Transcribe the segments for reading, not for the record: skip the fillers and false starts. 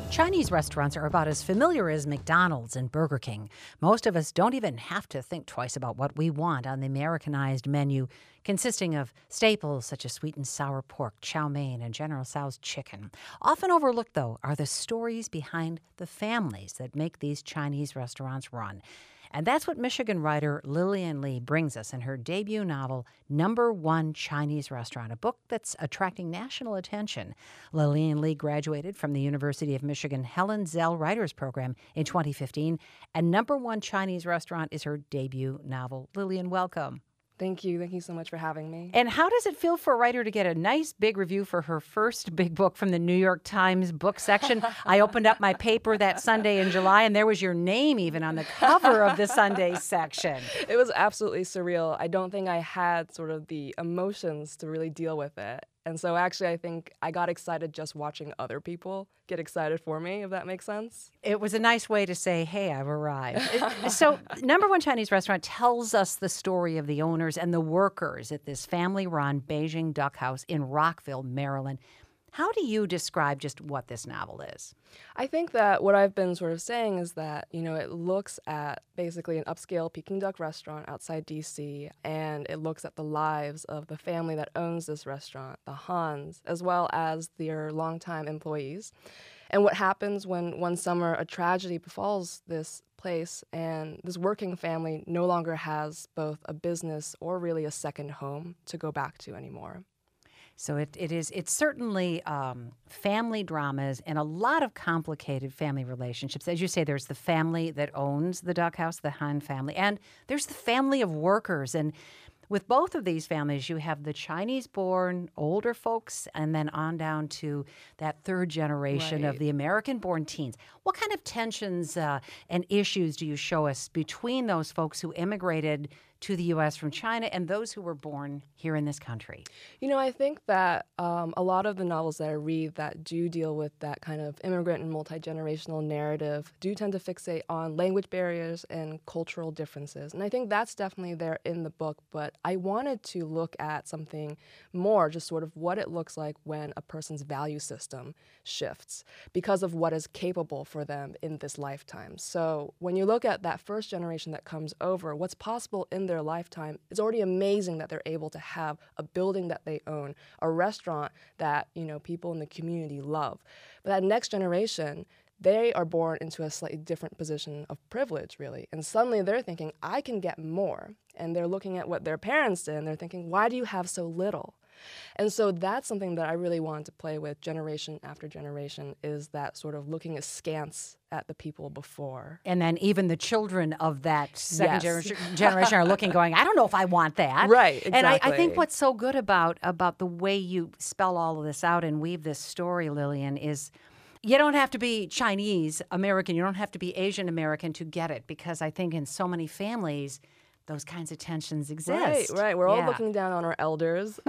Chinese restaurants are about as familiar as McDonald's and Burger King. Most of us don't even have to think twice about what we want on the Americanized menu, consisting of staples such as sweet and sour pork, chow mein, and General Tso's chicken. Often overlooked, though, are the stories behind the families that make these Chinese restaurants run. And that's what Michigan writer Lillian Lee brings us in her debut novel, Number One Chinese Restaurant, a book that's attracting national attention. Lillian Lee graduated from the University of Michigan Helen Zell Writers Program in 2015, and Number One Chinese Restaurant is her debut novel. Lillian, welcome. Thank you. Thank you so much for having me. And how does it feel for a writer to get a nice big review for her first big book from the New York Times book section? I opened up my paper that Sunday in July, and there was your name even on the cover of the Sunday section. It was absolutely surreal. I don't think I had sort of the emotions to really deal with it. And so actually, I think I got excited just watching other people get excited for me, if that makes sense. It was a nice way to say, hey, I've arrived. So Number One Chinese Restaurant tells us the story of the owners and the workers at this family-run Beijing Duck House in Rockville, Maryland. How do you describe just what this novel is? I think that what I've been sort of saying is that, it looks at basically an upscale Peking duck restaurant outside D.C., and it looks at the lives of the family that owns this restaurant, the Hans, as well as their longtime employees. And what happens when one summer a tragedy befalls this place and this working family no longer has both a business or really a second home to go back to anymore. So it's certainly family dramas and a lot of complicated family relationships. As you say, there's the family that owns the Duck House, the Han family, and there's the family of workers. And with both of these families, you have the Chinese-born older folks and then on down to that third generation of the American-born teens. What kind of tensions and issues do you show us between those folks who immigrated to the U.S. from China and those who were born here in this country? I think that a lot of the novels that I read that do deal with that kind of immigrant and multi-generational narrative do tend to fixate on language barriers and cultural differences. And I think that's definitely there in the book, but I wanted to look at something more, just sort of what it looks like when a person's value system shifts because of what is capable for them in this lifetime. So when you look at that first generation that comes over, what's possible in their lifetime, it's already amazing that they're able to have a building that they own, a restaurant that, people in the community love. But that next generation, they are born into a slightly different position of privilege, really. And suddenly they're thinking, I can get more. And they're looking at what their parents did, and they're thinking, why do you have so little? And so that's something that I really wanted to play with generation after generation, is that sort of looking askance at the people before. And then even the children of that second generation are looking, going, I don't know if I want that. Right, exactly. And I think what's so good about the way you spell all of this out and weave this story, Lillian, is you don't have to be Chinese American, you don't have to be Asian American to get it, because I think in so many families, those kinds of tensions exist. Right. We're all looking down on our elders.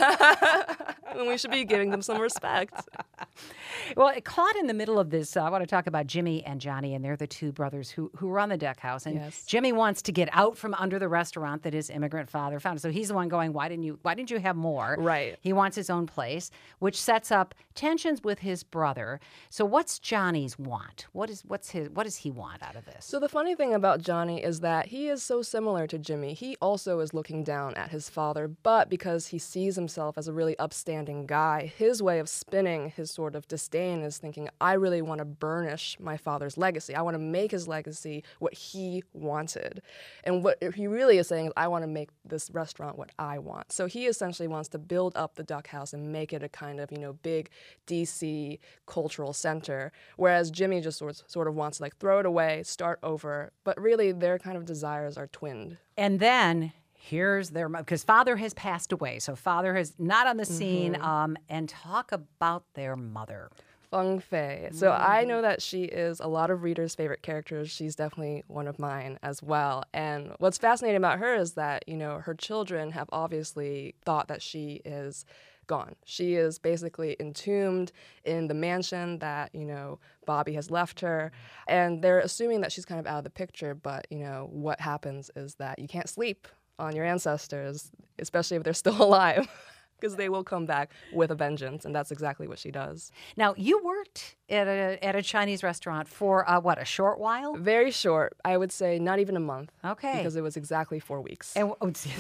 And we should be giving them some respect. Well, caught in the middle of this, I want to talk about Jimmy and Johnny, and they're the two brothers who run the Duck House. And Jimmy wants to get out from under the restaurant that his immigrant father founded. So he's the one going, why didn't you have more? Right. He wants his own place, which sets up tensions with his brother. So what's Johnny's want? What does he want out of this? So the funny thing about Johnny is that he is so similar to Jimmy. He also is looking down at his father, but because he sees himself as a really upstanding guy, his way of spinning his sort of disdain is thinking, I really want to burnish my father's legacy. I want to make his legacy what he wanted. And what he really is saying is, I want to make this restaurant what I want. So he essentially wants to build up the Duck House and make it a kind of, big DC cultural center, whereas Jimmy just sort of wants to throw it away, start over, but really their kind of desires are twinned. And then here's their, because father has passed away, so father is not on the scene, and talk about their mother. Feng Fei. So I know that she is a lot of readers' favorite characters. She's definitely one of mine as well. And what's fascinating about her is that, her children have obviously thought that she is gone. She is basically entombed in the mansion that, Bobby has left her. And they're assuming that she's kind of out of the picture, but, what happens is that you can't sleep on your ancestors, especially if they're still alive. because they will come back with a vengeance, and that's exactly what she does. Now, you worked at a Chinese restaurant for, what, a short while? Very short, I would say not even a month. Okay. Because it was exactly 4 weeks. And,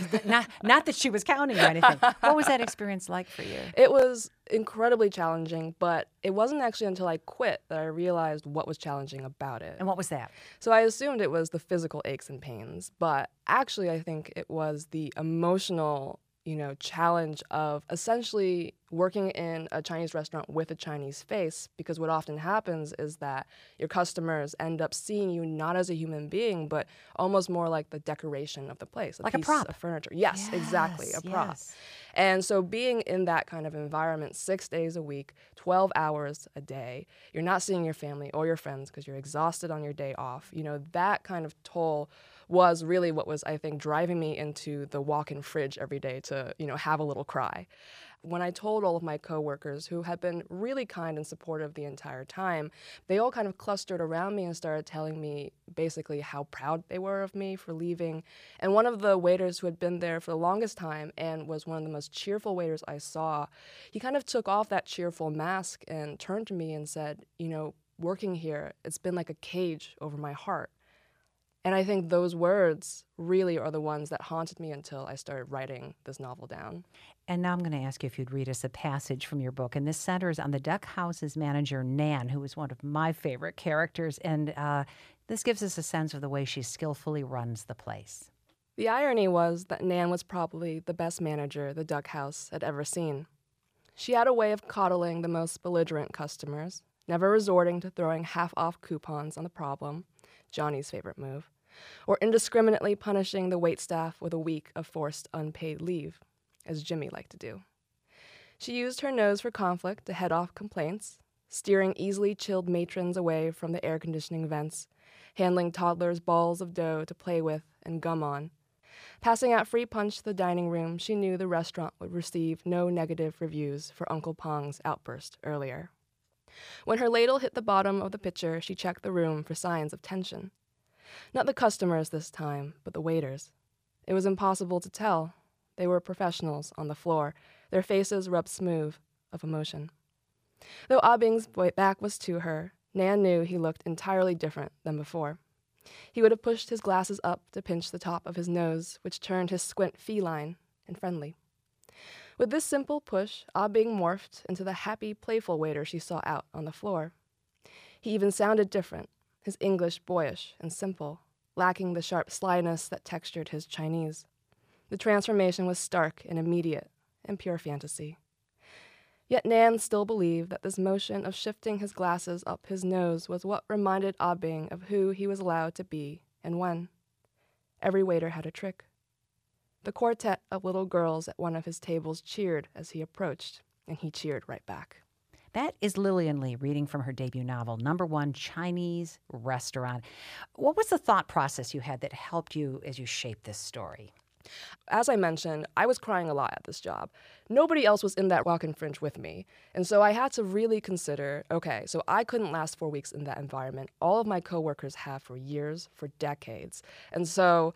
not that she was counting or anything. What was that experience like for you? It was incredibly challenging, but it wasn't actually until I quit that I realized what was challenging about it. And what was that? So I assumed it was the physical aches and pains, but actually I think it was the emotional, challenge of essentially working in a Chinese restaurant with a Chinese face, because what often happens is that your customers end up seeing you not as a human being, but almost more like the decoration of the place, like a piece prop of furniture. Yes, exactly, a prop. Yes. And so being in that kind of environment 6 days a week, 12 hours a day, you're not seeing your family or your friends because you're exhausted on your day off. That kind of toll was really what was, I think, driving me into the walk-in fridge every day to, have a little cry. When I told all of my coworkers, who had been really kind and supportive the entire time, they all kind of clustered around me and started telling me basically how proud they were of me for leaving. And one of the waiters who had been there for the longest time and was one of the most cheerful waiters I saw, he kind of took off that cheerful mask and turned to me and said, working here, it's been like a cage over my heart. And I think those words really are the ones that haunted me until I started writing this novel down. And now I'm going to ask you if you'd read us a passage from your book. And this centers on the Duck House's manager, Nan, who is one of my favorite characters. And this gives us a sense of the way she skillfully runs the place. The irony was that Nan was probably the best manager the Duck House had ever seen. She had a way of coddling the most belligerent customers, never resorting to throwing half-off coupons on the problem, Johnny's favorite move, or indiscriminately punishing the waitstaff with a week of forced unpaid leave, as Jimmy liked to do. She used her nose for conflict to head off complaints, steering easily chilled matrons away from the air conditioning vents, handling toddlers balls of dough to play with and gum on. Passing out free punch to the dining room, she knew the restaurant would receive no negative reviews for Uncle Pong's outburst earlier. When her ladle hit the bottom of the pitcher, she checked the room for signs of tension. Not the customers this time, but the waiters. It was impossible to tell. They were professionals on the floor, their faces rubbed smooth of emotion. Though Abing's back was to her, Nan knew he looked entirely different than before. He would have pushed his glasses up to pinch the top of his nose, which turned his squint feline and friendly. With this simple push, Abing morphed into the happy, playful waiter she saw out on the floor. He even sounded different, his English boyish and simple, lacking the sharp slyness that textured his Chinese. The transformation was stark and immediate and pure fantasy. Yet Nan still believed that this motion of shifting his glasses up his nose was what reminded Abing of who he was allowed to be and when. Every waiter had a trick. The quartet of little girls at one of his tables cheered as he approached, and he cheered right back. That is Lillian Lee reading from her debut novel, #1 Chinese Restaurant. What was the thought process you had that helped you as you shaped this story? As I mentioned, I was crying a lot at this job. Nobody else was in that walk-in fringe with me. And so I had to really consider, okay, so I couldn't last 4 weeks in that environment. All of my coworkers have for years, for decades. And so,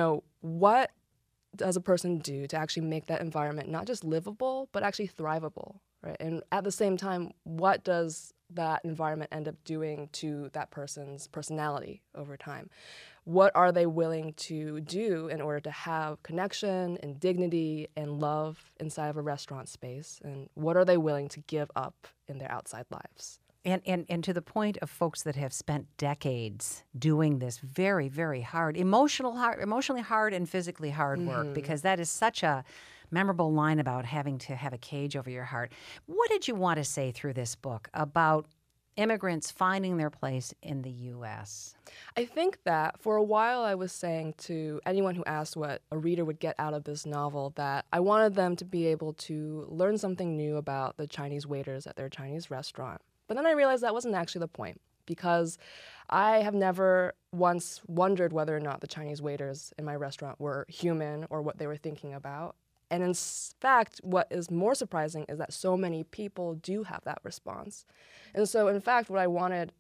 what does a person do to actually make that environment not just livable, but actually thrivable, right? And at the same time, what does that environment end up doing to that person's personality over time? What are they willing to do in order to have connection and dignity and love inside of a restaurant space? And what are they willing to give up in their outside lives? And to the point of folks that have spent decades doing this very, very hard, emotionally hard and physically hard work, because that is such a memorable line about having to have a cage over your heart. What did you want to say through this book about immigrants finding their place in the U.S.? I think that for a while I was saying to anyone who asked what a reader would get out of this novel that I wanted them to be able to learn something new about the Chinese waiters at their Chinese restaurant. But then I realized that wasn't actually the point, because I have never once wondered whether or not the Chinese waiters in my restaurant were human or what they were thinking about. And in fact, what is more surprising is that so many people do have that response. And so, in fact, what I wanted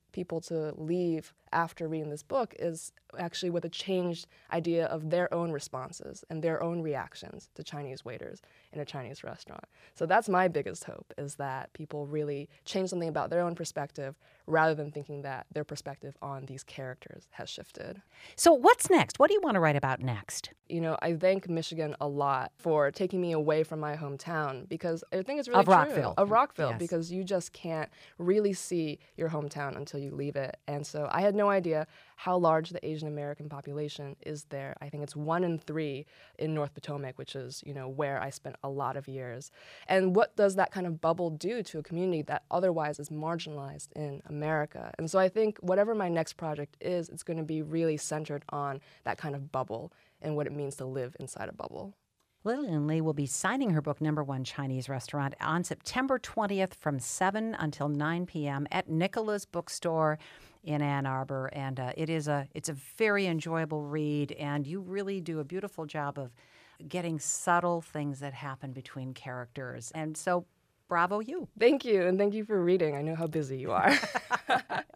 people to leave after reading this book is actually with a changed idea of their own responses and their own reactions to Chinese waiters in a Chinese restaurant. So that's my biggest hope, is that people really change something about their own perspective rather than thinking that their perspective on these characters has shifted. So what's next? What do you want to write about next? You know, I thank Michigan a lot for taking me away from my hometown, because I think it's really Of Rockville. Of Rockville, Yes. because you just can't really see your hometown until you leave it. And so I had no idea how large the Asian American population is there. I think it's 1 in 3 in North Potomac, which is, you know, where I spent a lot of years. And what does that kind of bubble do to a community that otherwise is marginalized in America? And so I think whatever my next project is, it's going to be really centered on that kind of bubble and what it means to live inside a bubble. Lillian Lee will be signing her book, #1 Chinese Restaurant, on September 20th from 7 until 9 p.m. at Nicola's Bookstore in Ann Arbor. And it's a very enjoyable read, and you really do a beautiful job of getting subtle things that happen between characters. And so, bravo you. Thank you, and thank you for reading. I know how busy you are.